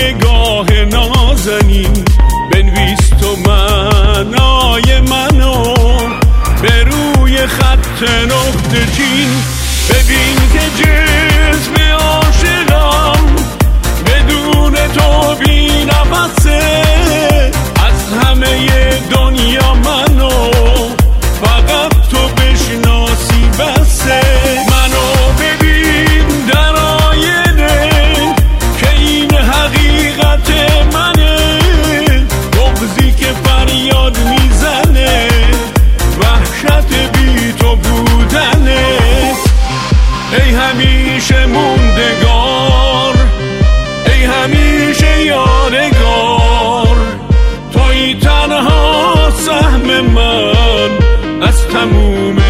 نگاه نازنین بنویس تو معنای منو به روی خط نقطه چین. ببین که جسم عاشقم بدون تو بی نفسه، از همه دنیا منو فقط تو بشناسی بسه. منو ببین در آینه که این حقیقت منه، بغضی که فریاد میزنه وحشت بی تو بودنه. ای همیشه موندگار، ای همیشه یادگار، توی تنها سهم من از تموم